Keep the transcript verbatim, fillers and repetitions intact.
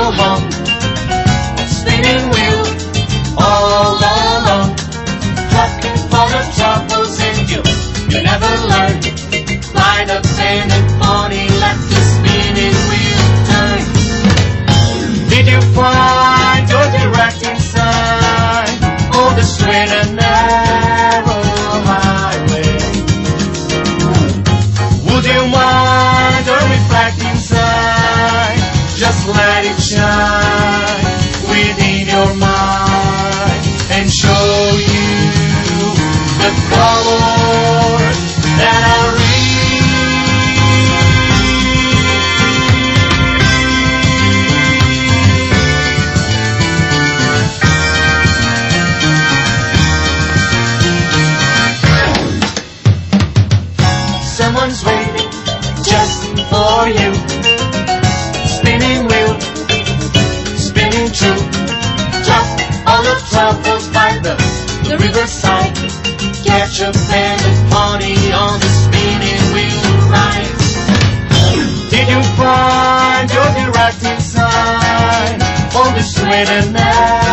along, spinning wheel all along, truck full of troubles and you, you never learn. Find a pen and pony, let the spinning wheel turn. Did you find your directing sign on the straight and narrow highway? Would you mind a reflecting sign? Just let it shine within your mind and show you the colors that are real. Someone's waiting just for you. Spinning wheel, spinning true. Drop all the troubles by the, the riverside. Catch a pen and pony on the spinning wheel ride. Did you find your directing sign on the straight and narrow